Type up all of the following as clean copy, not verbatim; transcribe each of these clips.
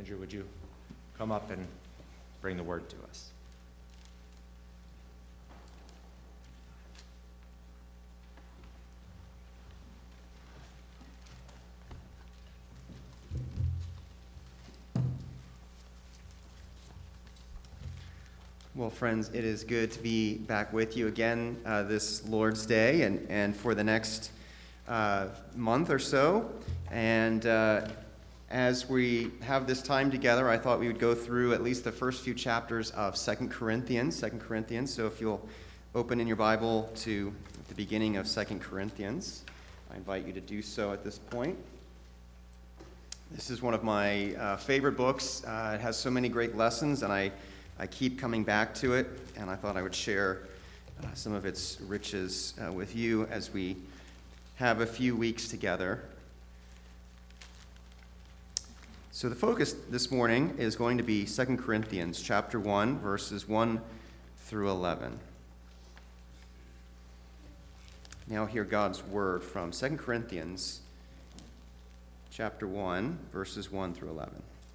Andrew, would you come up and bring the word to us? Well, friends, it is good to be back with you again this Lord's Day and for the next month or so. And as we have this time together, I thought we would go through at least the first few chapters of 2 Corinthians. So if you'll open in your Bible to the beginning of 2 Corinthians, I invite you to do so at this point. This is one of my favorite books. It has so many great lessons, and I keep coming back to it, and I thought I would share some of its riches with you as we have a few weeks together. So the focus this morning is going to be 2 Corinthians chapter 1, verses 1 through 11. Now hear God's word from 2 Corinthians chapter 1, verses 1 through 11.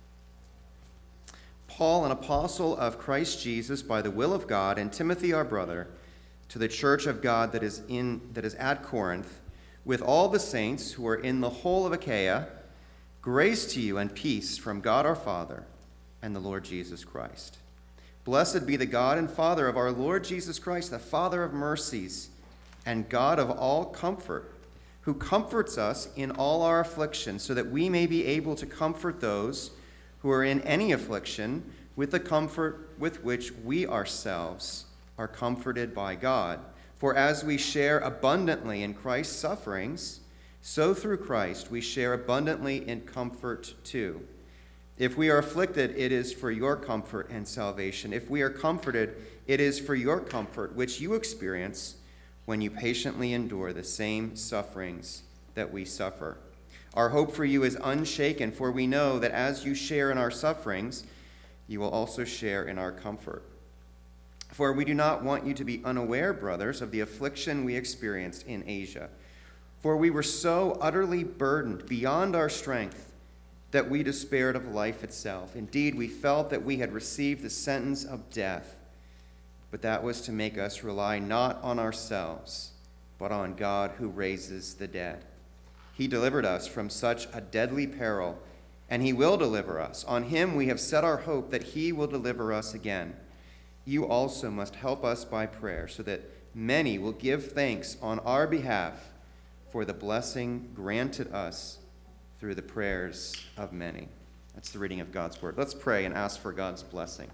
Paul, an apostle of Christ Jesus by the will of God, and Timothy our brother, to the church of God that is at Corinth, with all the saints who are in the whole of Achaia, grace to you and peace from God our Father and the Lord Jesus Christ. Blessed be the God and Father of our Lord Jesus Christ, the Father of mercies and God of all comfort, who comforts us in all our affliction, so that we may be able to comfort those who are in any affliction with the comfort with which we ourselves are comforted by God. For as we share abundantly in Christ's sufferings, so through Christ we share abundantly in comfort too. If we are afflicted, it is for your comfort and salvation. If we are comforted, it is for your comfort, which you experience when you patiently endure the same sufferings that we suffer. Our hope for you is unshaken, for we know that as you share in our sufferings, you will also share in our comfort. For we do not want you to be unaware, brothers, of the affliction we experienced in Asia. For we were so utterly burdened beyond our strength that we despaired of life itself. Indeed, we felt that we had received the sentence of death, but that was to make us rely not on ourselves, but on God who raises the dead. He delivered us from such a deadly peril, and he will deliver us. On him we have set our hope that he will deliver us again. You also must help us by prayer, so that many will give thanks on our behalf for the blessing granted us through the prayers of many. That's the reading of God's word. Let's pray and ask for God's blessing.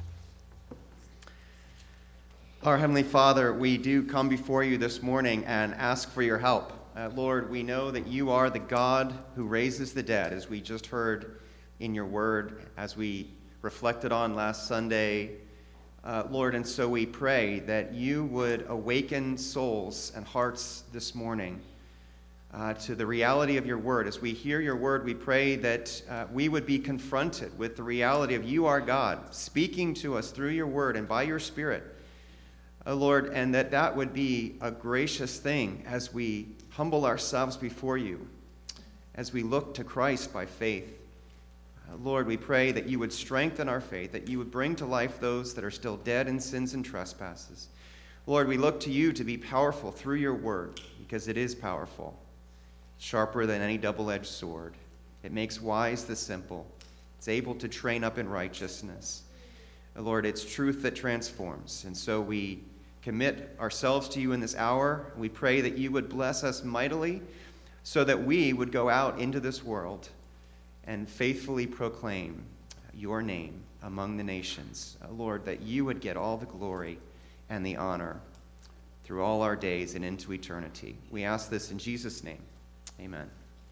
Our Heavenly Father, we do come before you this morning and ask for your help. Lord, we know that you are the God who raises the dead, as we just heard in your word, as we reflected on last Sunday, Lord, and so we pray that you would awaken souls and hearts this morning to the reality of your word. As we hear your word, we pray that we would be confronted with the reality of you, our God, speaking to us through your word and by your Spirit, Lord, and that would be a gracious thing as we humble ourselves before you, as we look to Christ by faith. Lord, we pray that you would strengthen our faith, that you would bring to life those that are still dead in sins and trespasses. Lord, we look to you to be powerful through your word, because it is powerful, sharper than any double-edged sword. It makes wise the simple. It's able to train up in righteousness. Lord, it's truth that transforms, and so we commit ourselves to you in this hour. We pray that you would bless us mightily so that we would go out into this world and faithfully proclaim your name among the nations. Lord, that you would get all the glory and the honor through all our days and into eternity. We ask this in Jesus' name. Amen.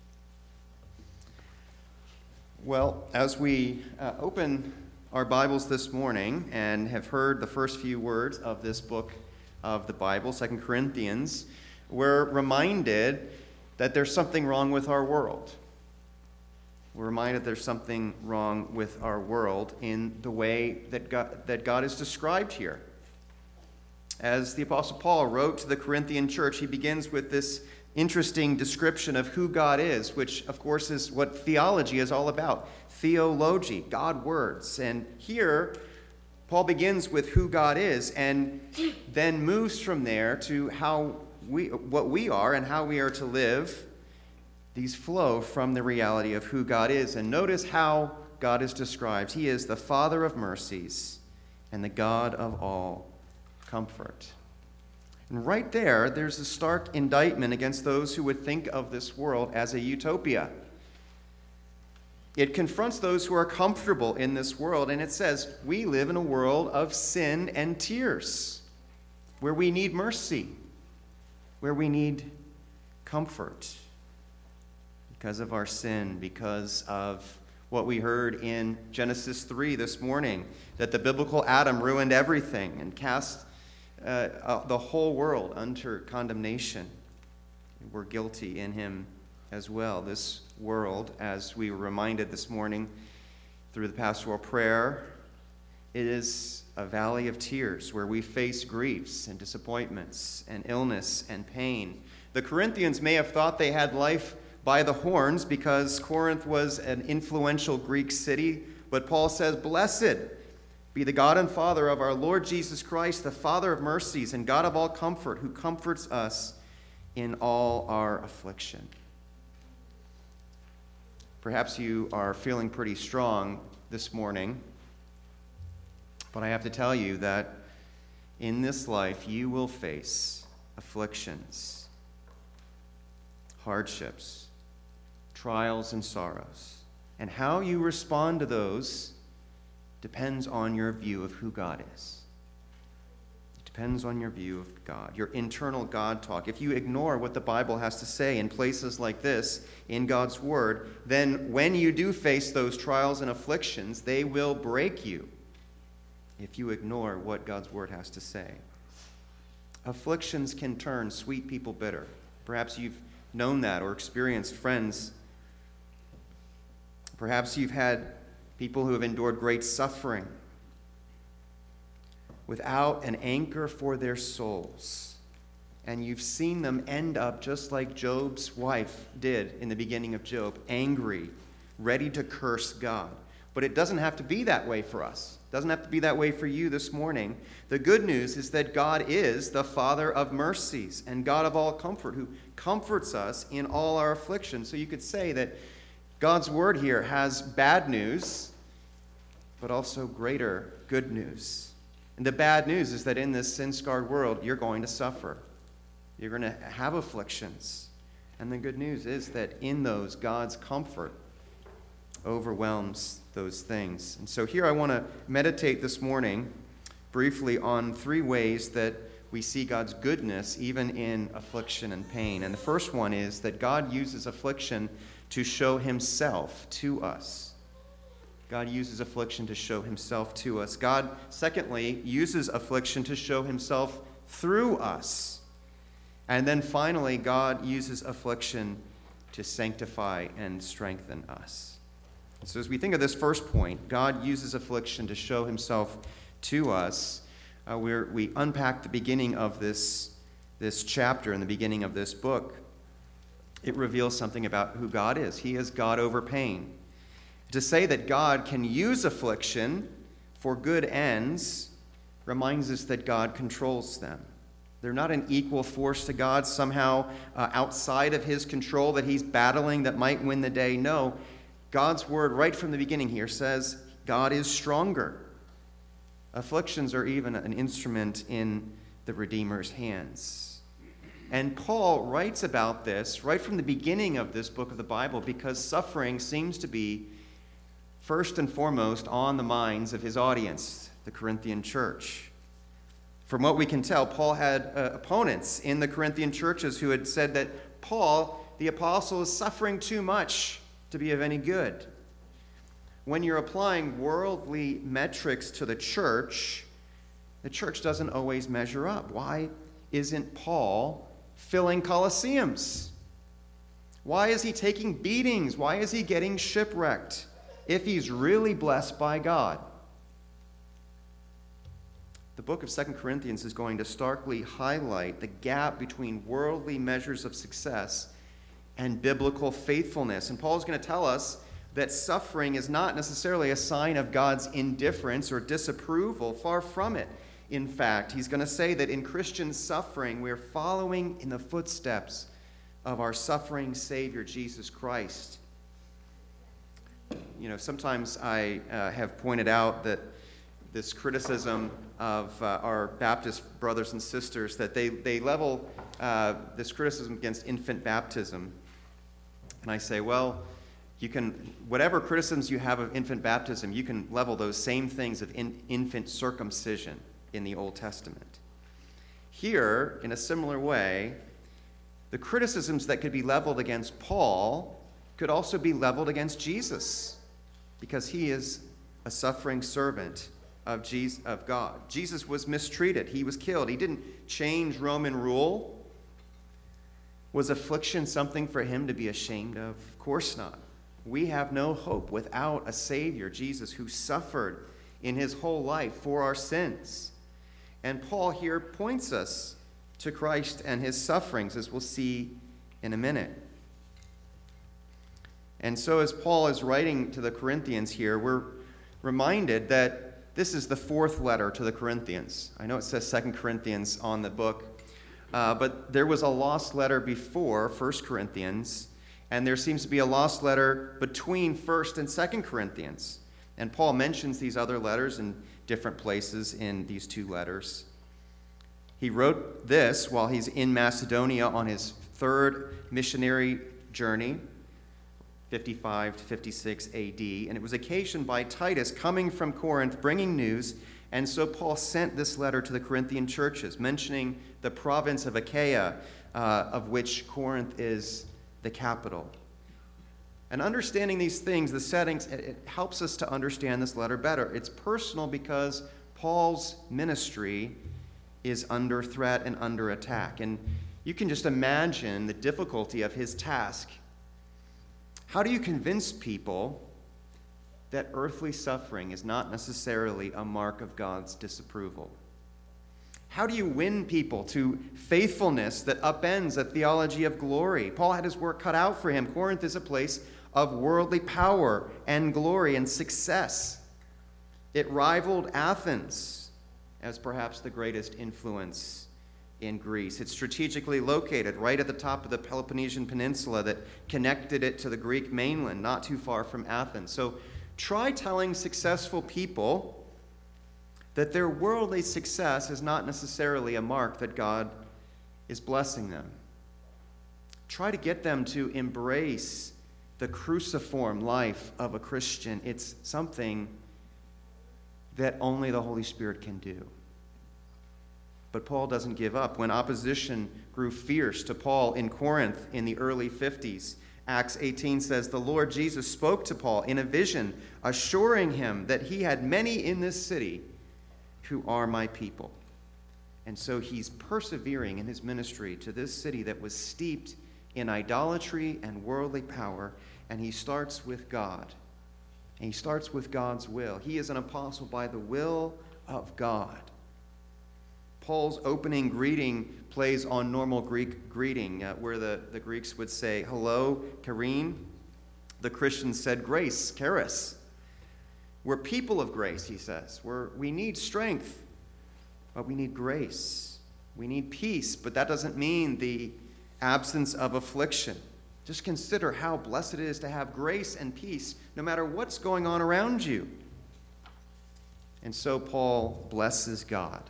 Well, as we open our Bibles this morning and have heard the first few words of this book of the Bible, 2 Corinthians, we're reminded that there's something wrong with our world. We're reminded there's something wrong with our world in the way that God is described here. As the Apostle Paul wrote to the Corinthian church, he begins with this interesting description of who God is, which, of course, is what theology is all about. Theology, God words. And here, Paul begins with who God is and then moves from there to what we are and how we are to live. These flow from the reality of who God is. And notice how God is described. He is the Father of mercies and the God of all comfort. And right there, there's a stark indictment against those who would think of this world as a utopia. It confronts those who are comfortable in this world, and it says, we live in a world of sin and tears, where we need mercy, where we need comfort because of our sin, because of what we heard in Genesis 3 this morning, that the biblical Adam ruined everything and cast the whole world under condemnation. We're guilty in him as well. This world, as we were reminded this morning through the pastoral prayer, it is a valley of tears where we face griefs and disappointments and illness and pain. The Corinthians may have thought they had life by the horns because Corinth was an influential Greek city, but Paul says, "Blessed be the God and Father of our Lord Jesus Christ, the Father of mercies and God of all comfort, who comforts us in all our affliction." Perhaps you are feeling pretty strong this morning, but I have to tell you that in this life you will face afflictions, hardships, trials, and sorrows. And how you respond to those depends on your view of who God is. It depends on your view of God, your internal God talk. If you ignore what the Bible has to say in places like this, in God's Word, then when you do face those trials and afflictions, they will break you if you ignore what God's Word has to say. Afflictions can turn sweet people bitter. Perhaps you've known that or experienced friends. Perhaps you've had people who have endured great suffering without an anchor for their souls. And you've seen them end up just like Job's wife did in the beginning of Job, angry, ready to curse God. But it doesn't have to be that way for us. It doesn't have to be that way for you this morning. The good news is that God is the Father of mercies and God of all comfort, who comforts us in all our affliction. So you could say that God's word here has bad news, but also greater good news. And the bad news is that in this sin-scarred world, you're going to suffer. You're going to have afflictions. And the good news is that in those, God's comfort overwhelms those things. And so here I want to meditate this morning briefly on 3 ways that we see God's goodness even in affliction and pain. And the first one is that God uses affliction to show himself to us. God uses affliction to show himself to us. God, secondly, uses affliction to show himself through us. And then finally, God uses affliction to sanctify and strengthen us. So as we think of this first point, God uses affliction to show himself to us. We unpack the beginning of this chapter and the beginning of this book. It reveals something about who God is. He is God over pain. To say that God can use affliction for good ends reminds us that God controls them. They're not an equal force to God, somehow outside of his control that he's battling that might win the day. No, God's word right from the beginning here says God is stronger. Afflictions are even an instrument in the Redeemer's hands. And Paul writes about this right from the beginning of this book of the Bible because suffering seems to be first and foremost on the minds of his audience, the Corinthian church. From what we can tell, Paul had opponents in the Corinthian churches who had said that Paul, the apostle, is suffering too much to be of any good. When you're applying worldly metrics to the church doesn't always measure up. Why isn't Paul filling colosseums? Why is he taking beatings? Why is he getting shipwrecked if he's really blessed by God? the book of 2 Corinthians is going to starkly highlight the gap between worldly measures of success and biblical faithfulness. And Paul is going to tell us that suffering is not necessarily a sign of God's indifference or disapproval. Far from it. In fact, he's going to say that in Christian suffering, we're following in the footsteps of our suffering Savior, Jesus Christ. Sometimes I have pointed out that this criticism of our Baptist brothers and sisters, that they level this criticism against infant baptism. And I say, well, whatever criticisms you have of infant baptism, you can level those same things of infant circumcision in the Old Testament. Here, in a similar way, the criticisms that could be leveled against Paul could also be leveled against Jesus, because he is a suffering servant of God. Jesus was mistreated. He was killed. He didn't change Roman rule. Was affliction something for him to be ashamed of? Of course not. We have no hope without a Savior, Jesus, who suffered in his whole life for our sins. And Paul here points us to Christ and his sufferings, as we'll see in a minute. And so as Paul is writing to the Corinthians here, we're reminded that this is the fourth letter to the Corinthians. I know it says 2 Corinthians on the book, but there was a lost letter before 1 Corinthians, and there seems to be a lost letter between 1 and 2 Corinthians. And Paul mentions these other letters in different places in these two letters. He wrote this while he's in Macedonia on his third missionary journey, 55 to 56 AD, and it was occasioned by Titus coming from Corinth, bringing news, and so Paul sent this letter to the Corinthian churches, mentioning the province of Achaia, of which Corinth is the capital. And understanding these things, the settings, it helps us to understand this letter better. It's personal because Paul's ministry is under threat and under attack, and you can just imagine the difficulty of his task. How do you convince people that earthly suffering is not necessarily a mark of God's disapproval? How do you win people to faithfulness that upends a theology of glory? Paul had his work cut out for him. Corinth is a place of worldly power and glory and success. It rivaled Athens as perhaps the greatest influence in Greece. It's strategically located right at the top of the Peloponnesian Peninsula that connected it to the Greek mainland, not too far from Athens. So try telling successful people that their worldly success is not necessarily a mark that God is blessing them. Try to get them to embrace the cruciform life of a Christian. It's something that only the Holy Spirit can do. But Paul doesn't give up. When opposition grew fierce to Paul in Corinth in the early 50s, Acts 18 says, the Lord Jesus spoke to Paul in a vision, assuring him that he had many in this city who are my people. And so he's persevering in his ministry to this city that was steeped in idolatry and worldly power, and he starts with God. And he starts with God's will. He is an apostle by the will of God. Paul's opening greeting plays on normal Greek greeting, where the Greeks would say, hello, Kareem. The Christians said grace, charis. We're people of grace, he says. We need strength, but we need grace. We need peace, but that doesn't mean the absence of affliction. Just consider how blessed it is to have grace and peace no matter what's going on around you. And so Paul blesses God.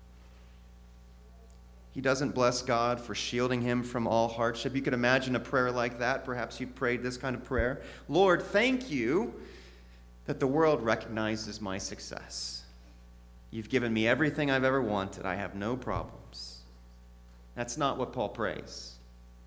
He doesn't bless God for shielding him from all hardship. You could imagine a prayer like that. Perhaps you've prayed this kind of prayer. Lord, thank you that the world recognizes my success. You've given me everything I've ever wanted. I have no problems. That's not what Paul prays.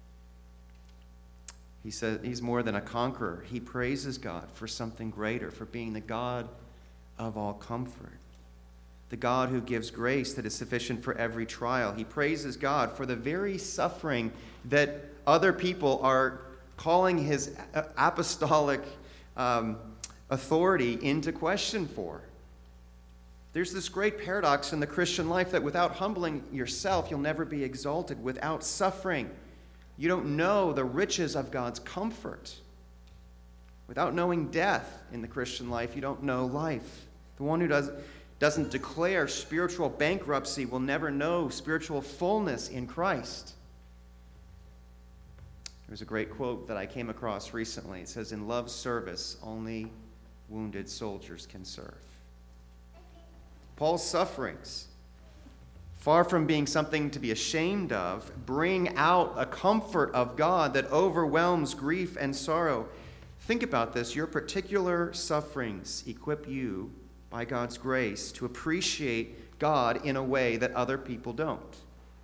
He says he's more than a conqueror. He praises God for something greater, for being the God of all comfort, the God who gives grace that is sufficient for every trial. He praises God for the very suffering that other people are calling his apostolic authority into question for. There's this great paradox in the Christian life that without humbling yourself, you'll never be exalted. Without suffering, you don't know the riches of God's comfort. Without knowing death in the Christian life, you don't know life. The one who doesn't declare spiritual bankruptcy will never know spiritual fullness in Christ. There's a great quote that I came across recently. It says, "In love's service, only wounded soldiers can serve." Paul's sufferings, far from being something to be ashamed of, bring out a comfort of God that overwhelms grief and sorrow. Think about this. Your particular sufferings equip you, by God's grace, to appreciate God in a way that other people don't.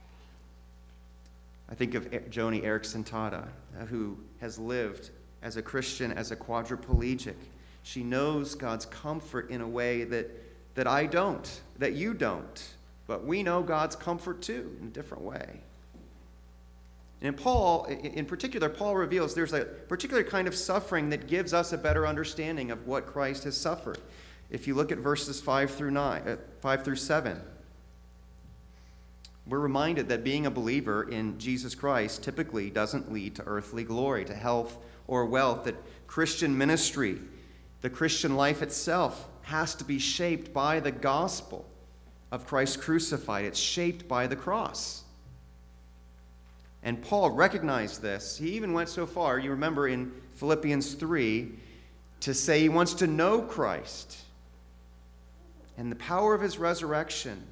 I think of Joni Eareckson Tada, who has lived as a Christian, as a quadriplegic. She knows God's comfort in a way that I don't, that you don't. But we know God's comfort too, in a different way. And in particular, Paul reveals there's a particular kind of suffering that gives us a better understanding of what Christ has suffered. If you look at verses 5 through 7, we're reminded that being a believer in Jesus Christ typically doesn't lead to earthly glory, to health or wealth. That Christian ministry, the Christian life itself, has to be shaped by the gospel of Christ crucified. It's shaped by the cross. And Paul recognized this. He even went so far, you remember in Philippians 3, to say he wants to know Christ and the power of his resurrection.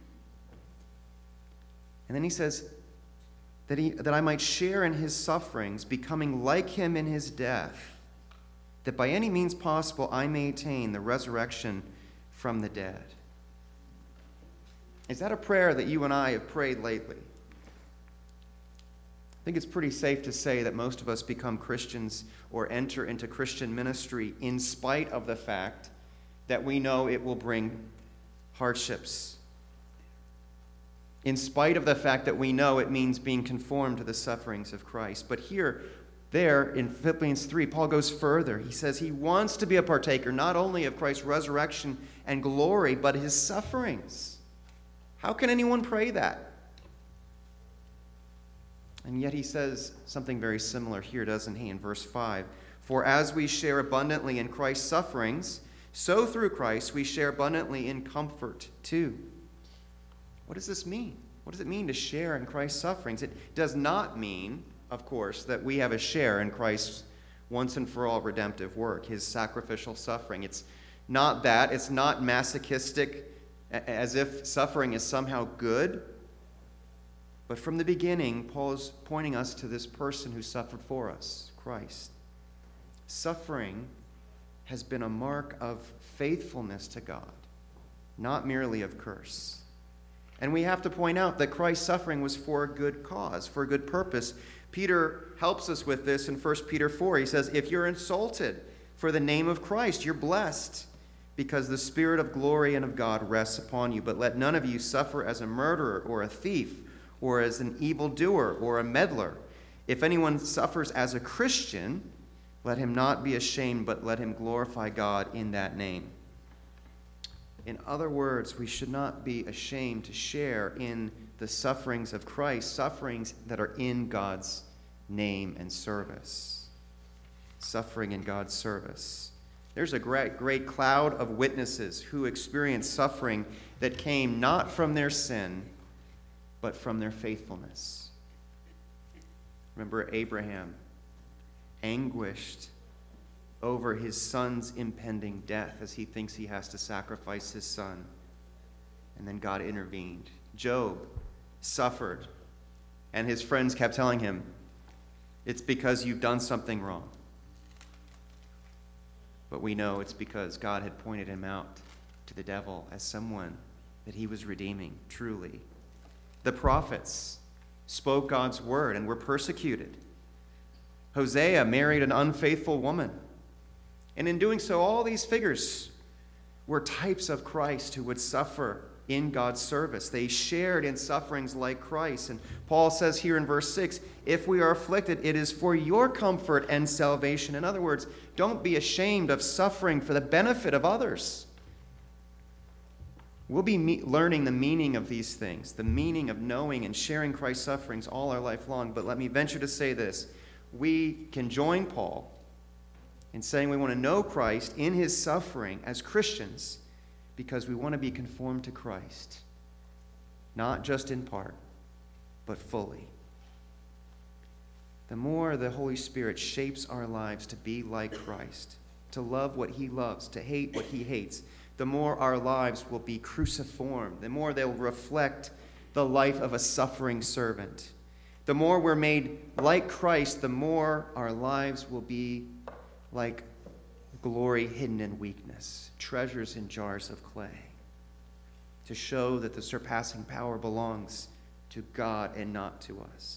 And then he says that I might share in his sufferings, becoming like him in his death, that by any means possible I may attain the resurrection from the dead. Is that a prayer that you and I have prayed lately? I think it's pretty safe to say that most of us become Christians or enter into Christian ministry in spite of the fact that we know it will bring hardships. In spite of the fact that we know it means being conformed to the sufferings of Christ. But there in Philippians 3, Paul goes further. He says he wants to be a partaker not only of Christ's resurrection and glory, but his sufferings. How can anyone pray that? And yet he says something very similar here, doesn't he, in verse 5? For as we share abundantly in Christ's sufferings, so through Christ we share abundantly in comfort too. What does this mean? What does it mean to share in Christ's sufferings? It does not mean, of course, that we have a share in Christ's once and for all redemptive work, his sacrificial suffering. It's not that. It's not masochistic, as if suffering is somehow good. But from the beginning, Paul is pointing us to this person who suffered for us, Christ. Suffering has been a mark of faithfulness to God, not merely of curse. And we have to point out that Christ's suffering was for a good cause, for a good purpose. Peter helps us with this in 1 Peter 4. He says, if you're insulted for the name of Christ, you're blessed, because the Spirit of glory and of God rests upon you. But let none of you suffer as a murderer or a thief or as an evildoer or a meddler. If anyone suffers as a Christian, let him not be ashamed, but let him glorify God in that name. In other words, we should not be ashamed to share in the sufferings of Christ, sufferings that are in God's name and service. Suffering in God's service. There's a great cloud of witnesses who experienced suffering that came not from their sin, but from their faithfulness. Remember Abraham, anguished over his son's impending death as he thinks he has to sacrifice his son. And then God intervened. Job suffered, and his friends kept telling him, it's because you've done something wrong. But we know it's because God had pointed him out to the devil as someone that he was redeeming, truly. The prophets spoke God's word and were persecuted. Hosea married an unfaithful woman. And in doing so, all these figures were types of Christ who would suffer in God's service. They shared in sufferings like Christ. And Paul says here in verse 6, if we are afflicted, it is for your comfort and salvation. In other words, don't be ashamed of suffering for the benefit of others. We'll be learning the meaning of these things, the meaning of knowing and sharing Christ's sufferings all our life long. But let me venture to say this. We can join Paul in saying we want to know Christ in his suffering as Christians because we want to be conformed to Christ, not just in part, but fully. The more the Holy Spirit shapes our lives to be like Christ, to love what he loves, to hate what he hates, the more our lives will be cruciform, the more they'll reflect the life of a suffering servant. The more we're made like Christ, the more our lives will be like glory hidden in weakness, treasures in jars of clay, to show that the surpassing power belongs to God and not to us.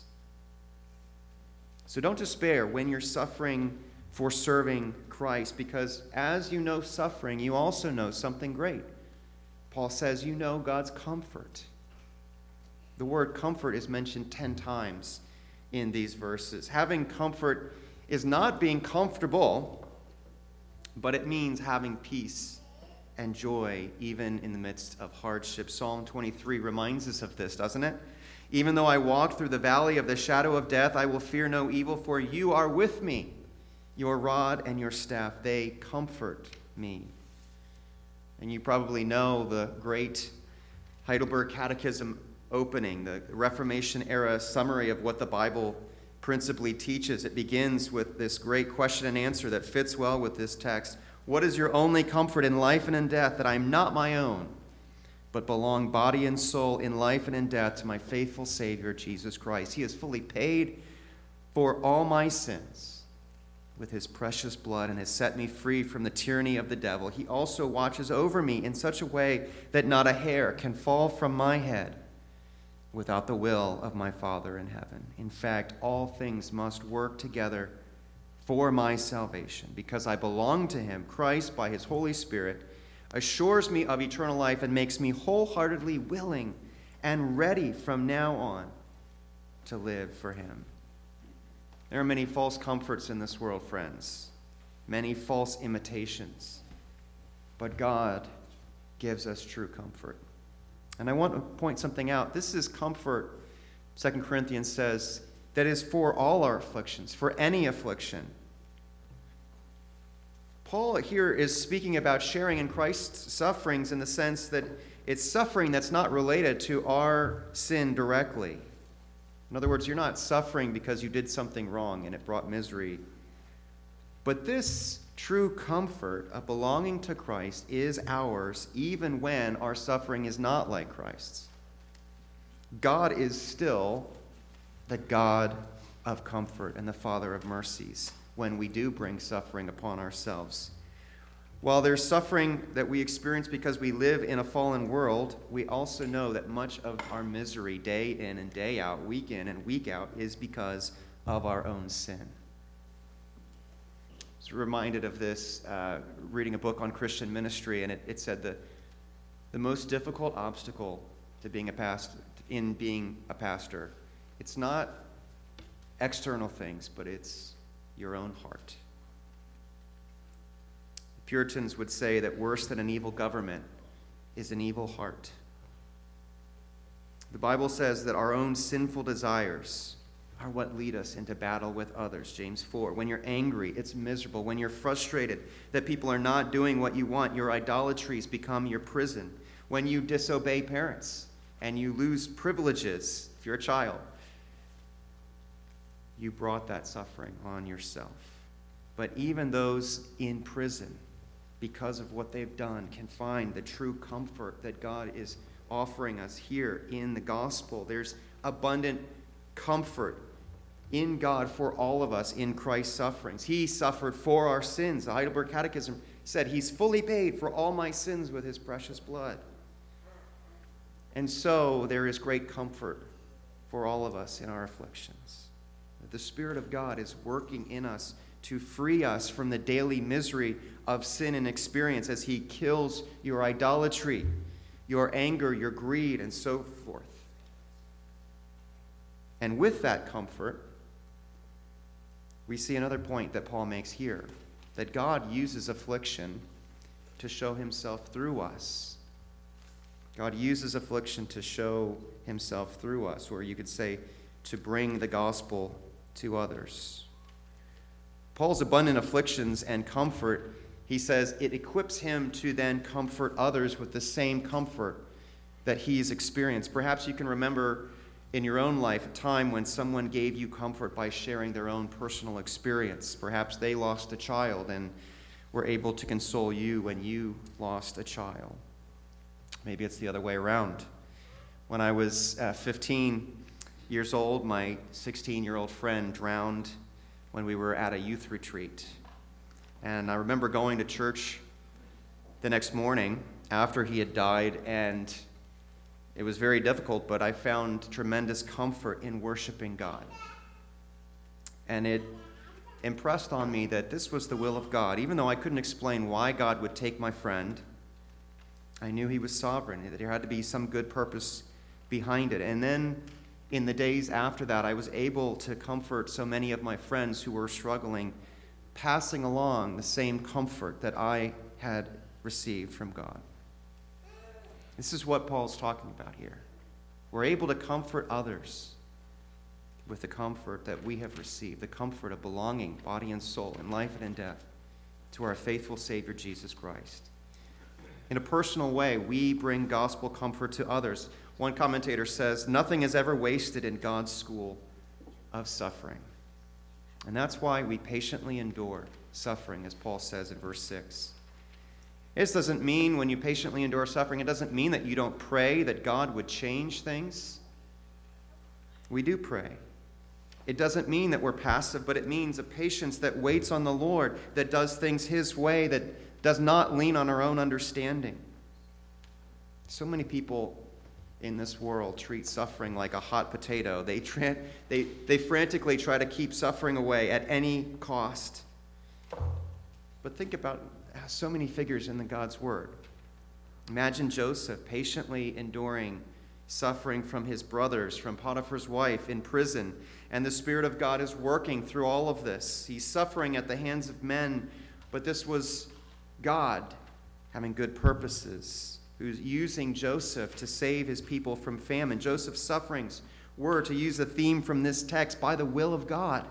So don't despair when you're suffering for serving Christ, because as you know suffering, you also know something great. Paul says you know God's comfort. The word comfort is mentioned 10 times in these verses. Having comfort is not being comfortable, but it means having peace and joy even in the midst of hardship. Psalm 23 reminds us of this, doesn't it? Even though I walk through the valley of the shadow of death, I will fear no evil, for you are with me. Your rod and your staff, they comfort me. And you probably know the great Heidelberg Catechism opening, the Reformation era summary of what the Bible principally teaches. It begins with this great question and answer that fits well with this text. What is your only comfort in life and in death? That I am not my own, but belong body and soul in life and in death to my faithful Savior, Jesus Christ. He has fully paid for all my sins with his precious blood and has set me free from the tyranny of the devil. He also watches over me in such a way that not a hair can fall from my head without the will of my Father in heaven. In fact, all things must work together for my salvation because I belong to him. Christ, by his Holy Spirit, assures me of eternal life and makes me wholeheartedly willing and ready from now on to live for him. There are many false comforts in this world, friends, many false imitations, but God gives us true comfort. And I want to point something out. This is comfort, 2 Corinthians says, that is for all our afflictions, for any affliction. Paul here is speaking about sharing in Christ's sufferings in the sense that it's suffering that's not related to our sin directly. In other words, you're not suffering because you did something wrong and it brought misery. But this true comfort of belonging to Christ is ours even when our suffering is not like Christ's. God is still the God of comfort and the Father of mercies when we do bring suffering upon ourselves. While there's suffering that we experience because we live in a fallen world, we also know that much of our misery day in and day out, week in and week out, is because of our own sin. I was reminded of this reading a book on Christian ministry, and it said the most difficult obstacle to being a pastor, it's not external things, but it's your own heart. Puritans would say that worse than an evil government is an evil heart. The Bible says that our own sinful desires are what lead us into battle with others, James 4. When you're angry, it's miserable. When you're frustrated that people are not doing what you want, your idolatries become your prison. When you disobey parents and you lose privileges, if you're a child, you brought that suffering on yourself. But even those in prison, because of what they've done, can find the true comfort that God is offering us here in the gospel. There's abundant comfort in God for all of us in Christ's sufferings. He suffered for our sins. The Heidelberg Catechism said he's fully paid for all my sins with his precious blood. And so there is great comfort for all of us in our afflictions. The Spirit of God is working in us to free us from the daily misery of sin and experience as he kills your idolatry, your anger, your greed, and so forth. And with that comfort, we see another point that Paul makes here, that God uses affliction to show himself through us. God uses affliction to show himself through us, or you could say to bring the gospel to others. Paul's abundant afflictions and comfort, he says, it equips him to then comfort others with the same comfort that he's experienced. Perhaps you can remember in your own life a time when someone gave you comfort by sharing their own personal experience. Perhaps they lost a child and were able to console you when you lost a child. Maybe it's the other way around. When I was 15 years old, my 16-year-old friend drowned when we were at a youth retreat. And I remember going to church the next morning after he had died, and it was very difficult, but I found tremendous comfort in worshiping God. And it impressed on me that this was the will of God. Even though I couldn't explain why God would take my friend, I knew he was sovereign, that there had to be some good purpose behind it. And then in the days after that, I was able to comfort so many of my friends who were struggling, passing along the same comfort that I had received from God. This is what Paul's talking about here. We're able to comfort others with the comfort that we have received, the comfort of belonging, body and soul, in life and in death, to our faithful Savior, Jesus Christ. In a personal way, we bring gospel comfort to others. One commentator says, nothing is ever wasted in God's school of suffering. And that's why we patiently endure suffering, as Paul says in verse 6. This doesn't mean when you patiently endure suffering, it doesn't mean that you don't pray that God would change things. We do pray. It doesn't mean that we're passive, but it means a patience that waits on the Lord, that does things his way, that does not lean on our own understanding. So many people in this world treat suffering like a hot potato. They frantically try to keep suffering away at any cost. But think about so many figures in God's Word. Imagine Joseph patiently enduring suffering from his brothers, from Potiphar's wife in prison, and the Spirit of God is working through all of this. He's suffering at the hands of men, but this was God having good purposes, who's using Joseph to save his people from famine. Joseph's sufferings were, to use a theme from this text, by the will of God.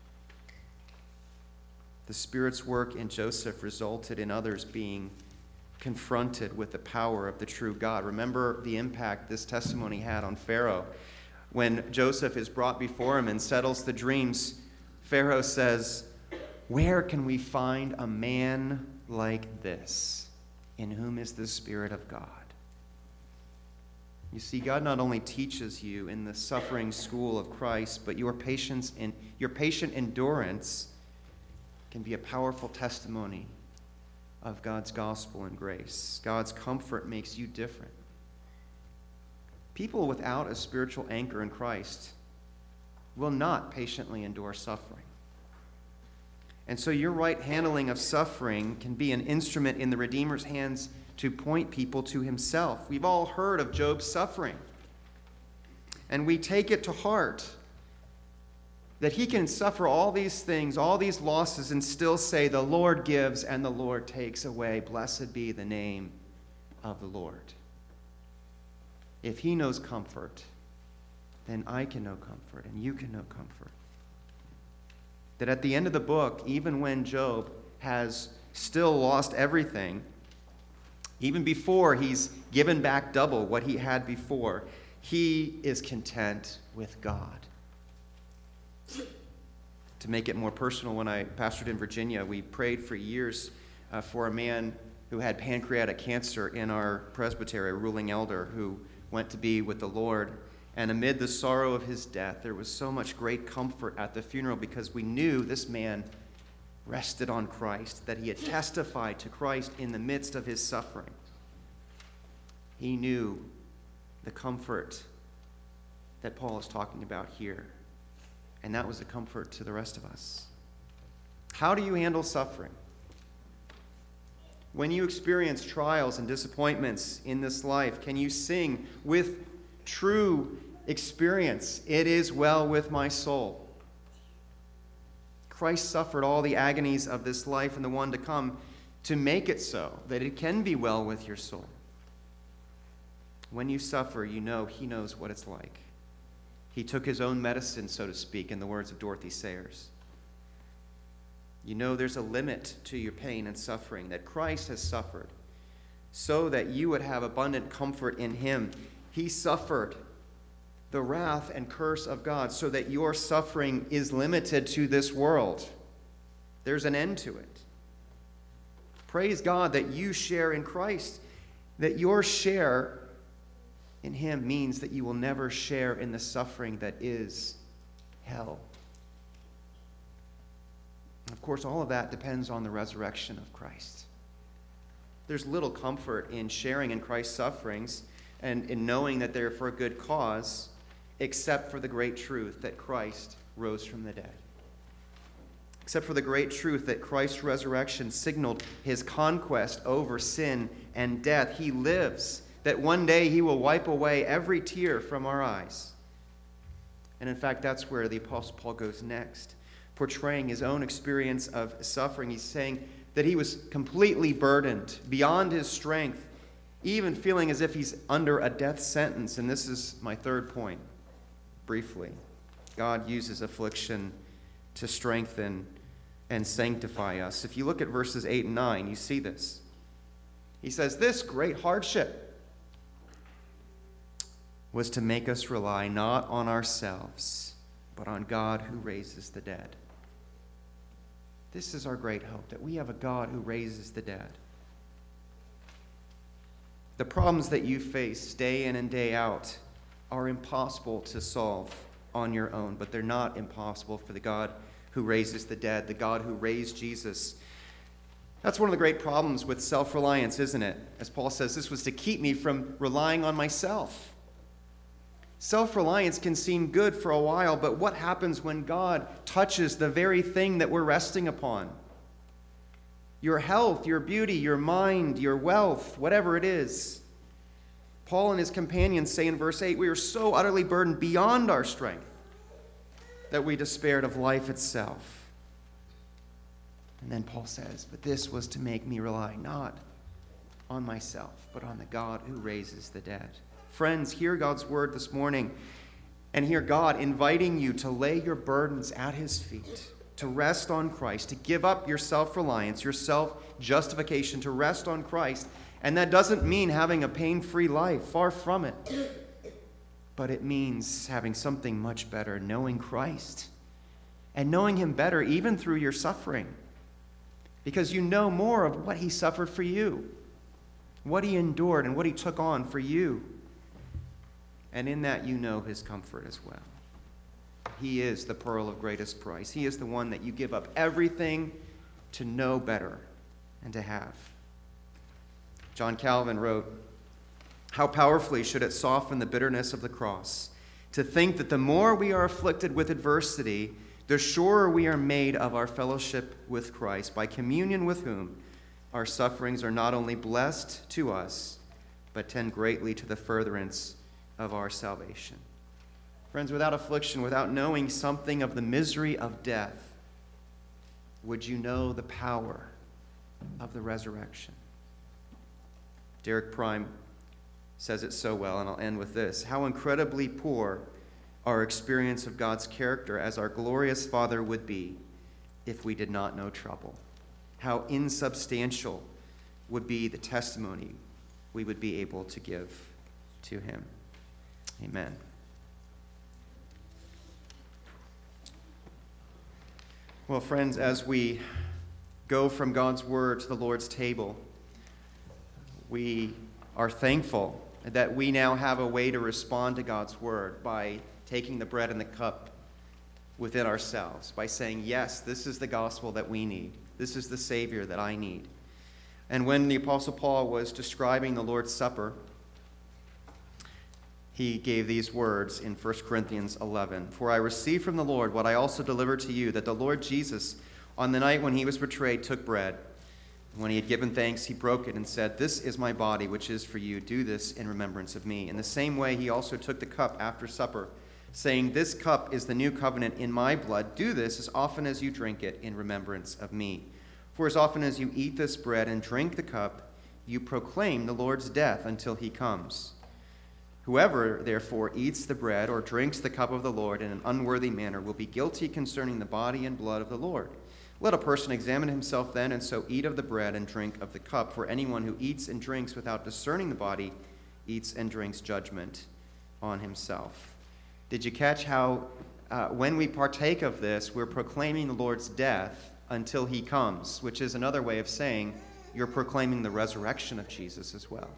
The Spirit's work in Joseph resulted in others being confronted with the power of the true God. Remember the impact this testimony had on Pharaoh. When Joseph is brought before him and settles the dreams, Pharaoh says, "Where can we find a man like this, in whom is the Spirit of God?" You see, God not only teaches you in the suffering school of Christ, but your patient endurance can be a powerful testimony of God's gospel and grace. God's comfort makes you different. People without a spiritual anchor in Christ will not patiently endure suffering. And so your right handling of suffering can be an instrument in the Redeemer's hands to point people to himself. We've all heard of Job's suffering, and we take it to heart that he can suffer all these things, all these losses, and still say, "The Lord gives and the Lord takes away. Blessed be the name of the Lord." If he knows comfort, then I can know comfort, and you can know comfort. That at the end of the book, even when Job has still lost everything, even before he's given back double what he had before, he is content with God. To make it more personal, when I pastored in Virginia, we prayed for years for a man who had pancreatic cancer in our presbytery, a ruling elder who went to be with the Lord. And amid the sorrow of his death, there was so much great comfort at the funeral because we knew this man rested on Christ, that he had testified to Christ in the midst of his suffering. He knew the comfort that Paul is talking about here. And that was a comfort to the rest of us. How do you handle suffering? When you experience trials and disappointments in this life, can you sing with true experience, "It is well with my soul"? Christ suffered all the agonies of this life and the one to come to make it so that it can be well with your soul. When you suffer, you know he knows what it's like. He took his own medicine, so to speak, in the words of Dorothy Sayers. You know there's a limit to your pain and suffering, that Christ has suffered so that you would have abundant comfort in him. He suffered the wrath and curse of God so that your suffering is limited to this world. There's an end to it. Praise God that you share in Christ, that your share in him means that you will never share in the suffering that is hell. Of course, all of that depends on the resurrection of Christ. There's little comfort in sharing in Christ's sufferings and in knowing that they're for a good cause, except for the great truth that Christ rose from the dead. Except for the great truth that Christ's resurrection signaled his conquest over sin and death. He lives, that one day he will wipe away every tear from our eyes. And in fact, that's where the Apostle Paul goes next, portraying his own experience of suffering. He's saying that he was completely burdened, beyond his strength, even feeling as if he's under a death sentence. And this is my third point, briefly. God uses affliction to strengthen and sanctify us. If you look at verses 8 and 9, you see this. He says, this great hardship was to make us rely not on ourselves, but on God who raises the dead. This is our great hope, that we have a God who raises the dead. The problems that you face day in and day out are impossible to solve on your own, but they're not impossible for the God who raises the dead, the God who raised Jesus. That's one of the great problems with self-reliance, isn't it? As Paul says, this was to keep me from relying on myself. Self-reliance can seem good for a while, but what happens when God touches the very thing that we're resting upon? Your health, your beauty, your mind, your wealth, whatever it is. Paul and his companions say in verse 8, we are so utterly burdened beyond our strength that we despaired of life itself. And then Paul says, but this was to make me rely not on myself, but on the God who raises the dead. Friends, hear God's word this morning and hear God inviting you to lay your burdens at his feet, to rest on Christ, to give up your self-reliance, your self-justification, to rest on Christ. And that doesn't mean having a pain-free life, far from it. But it means having something much better, knowing Christ, and knowing him better even through your suffering, because you know more of what he suffered for you, what he endured and what he took on for you. And in that you know his comfort as well. He is the pearl of greatest price. He is the one that you give up everything to know better and to have. John Calvin wrote, how powerfully should it soften the bitterness of the cross to think that the more we are afflicted with adversity, the surer we are made of our fellowship with Christ, by communion with whom our sufferings are not only blessed to us, but tend greatly to the furtherance of our salvation. Friends, without affliction, without knowing something of the misery of death, would you know the power of the resurrection? Derek Prime says it so well, and I'll end with this. How incredibly poor our experience of God's character as our glorious Father would be if we did not know trouble. How insubstantial would be the testimony we would be able to give to him. Amen. Well, friends, as we go from God's word to the Lord's table, we are thankful that we now have a way to respond to God's word by taking the bread and the cup within ourselves, by saying, yes, this is the gospel that we need. This is the Savior that I need. And when the Apostle Paul was describing the Lord's Supper, he gave these words in 1 Corinthians 11. For I received from the Lord what I also delivered to you, that the Lord Jesus, on the night when he was betrayed, took bread. When he had given thanks, he broke it and said, this is my body, which is for you. Do this in remembrance of me. In the same way, he also took the cup after supper, saying, this cup is the new covenant in my blood. Do this as often as you drink it in remembrance of me. For as often as you eat this bread and drink the cup, you proclaim the Lord's death until he comes. Whoever, therefore, eats the bread or drinks the cup of the Lord in an unworthy manner will be guilty concerning the body and blood of the Lord. Let a person examine himself then, and so eat of the bread and drink of the cup. For anyone who eats and drinks without discerning the body eats and drinks judgment on himself. Did you catch how when we partake of this, we're proclaiming the Lord's death until he comes, which is another way of saying you're proclaiming the resurrection of Jesus as well.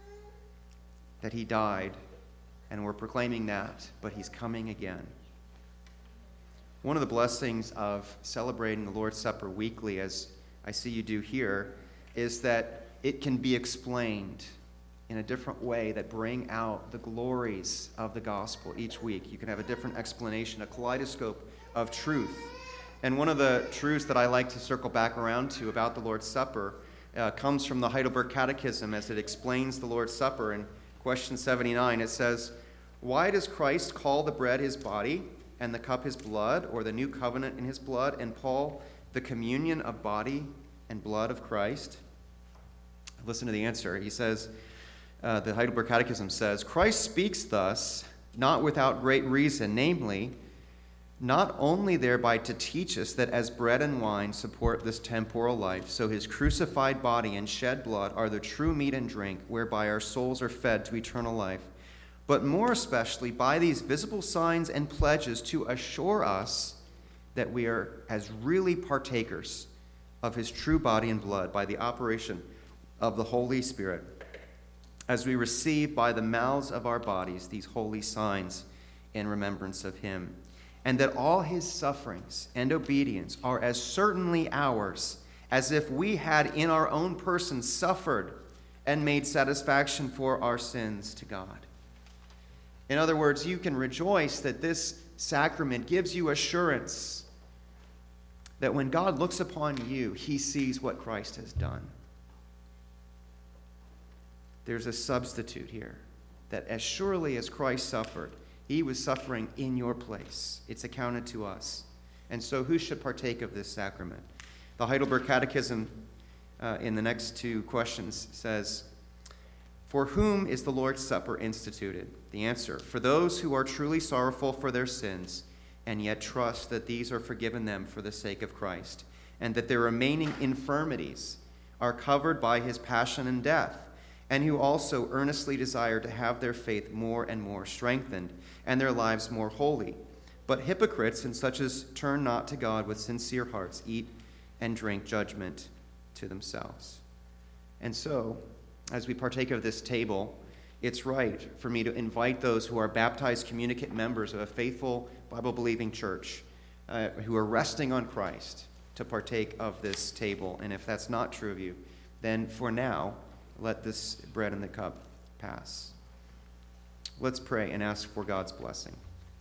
That he died, and we're proclaiming that, but he's coming again. One of the blessings of celebrating the Lord's Supper weekly, as I see you do here, is that it can be explained in a different way that bring out the glories of the gospel each week. You can have a different explanation, a kaleidoscope of truth. And one of the truths that I like to circle back around to about the Lord's Supper comes from the Heidelberg Catechism as it explains the Lord's Supper. In question 79, it says, "Why does Christ call the bread his body and the cup his blood, or the new covenant in his blood, and Paul the communion of body and blood of Christ?" Listen to the answer. He says, the Heidelberg Catechism says, "Christ speaks thus, not without great reason, namely, not only thereby to teach us that as bread and wine support this temporal life, so his crucified body and shed blood are the true meat and drink, whereby our souls are fed to eternal life, but more especially by these visible signs and pledges to assure us that we are as really partakers of his true body and blood by the operation of the Holy Spirit, as we receive by the mouths of our bodies these holy signs in remembrance of him, and that all his sufferings and obedience are as certainly ours as if we had in our own person suffered and made satisfaction for our sins to God." In other words, you can rejoice that this sacrament gives you assurance that when God looks upon you, he sees what Christ has done. There's a substitute here, that as surely as Christ suffered, he was suffering in your place. It's accounted to us. And so who should partake of this sacrament? The Heidelberg Catechism in the next two questions says, "For whom is the Lord's Supper instituted?" The answer, "For those who are truly sorrowful for their sins, and yet trust that these are forgiven them for the sake of Christ, and that their remaining infirmities are covered by his passion and death, and who also earnestly desire to have their faith more and more strengthened, and their lives more holy. But hypocrites and such as turn not to God with sincere hearts eat and drink judgment to themselves." And so, as we partake of this table, it's right for me to invite those who are baptized communicant members of a faithful Bible-believing church who are resting on Christ to partake of this table. And if that's not true of you, then for now, let this bread and the cup pass. Let's pray and ask for God's blessing.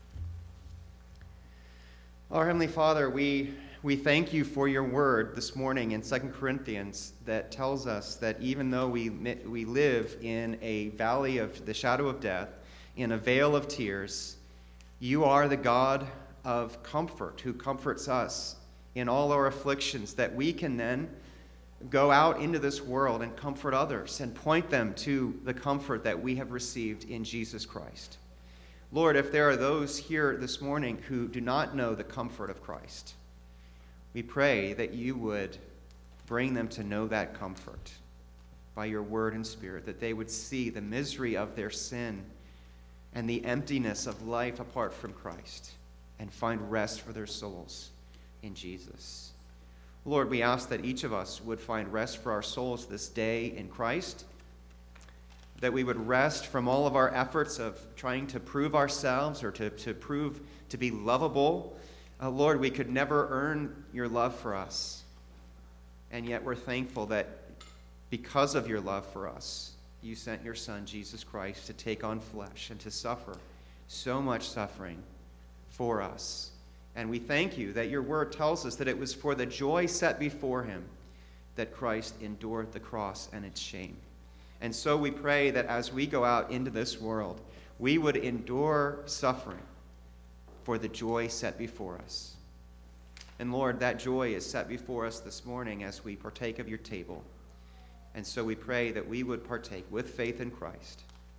Our Heavenly Father, we thank you for your word this morning in 2 Corinthians that tells us that even though we live in a valley of the shadow of death, in a vale of tears, you are the God of comfort who comforts us in all our afflictions, that we can then go out into this world and comfort others and point them to the comfort that we have received in Jesus Christ. Lord, if there are those here this morning who do not know the comfort of Christ, we pray that you would bring them to know that comfort by your word and spirit, that they would see the misery of their sin and the emptiness of life apart from Christ and find rest for their souls in Jesus. Lord, we ask that each of us would find rest for our souls this day in Christ, that we would rest from all of our efforts of trying to prove ourselves or to prove to be lovable. Lord, we could never earn your love for us, and yet we're thankful that because of your love for us, you sent your Son, Jesus Christ, to take on flesh and to suffer so much suffering for us. And we thank you that your word tells us that it was for the joy set before him that Christ endured the cross and its shame. And so we pray that as we go out into this world, we would endure suffering for the joy set before us. And Lord, that joy is set before us this morning as we partake of your table. And so we pray that we would partake with faith in Christ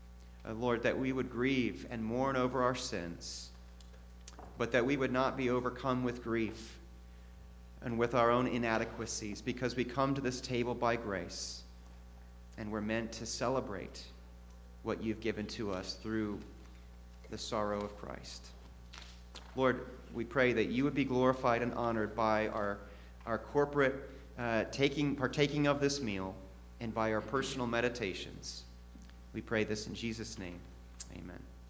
Lord, that we would grieve and mourn over our sins, but that we would not be overcome with grief and with our own inadequacies, because we come to this table by grace, and we're meant to celebrate what you've given to us through the sorrow of Christ. Lord, we pray that you would be glorified and honored by our corporate partaking of this meal and by our personal meditations. We pray this in Jesus' name. Amen.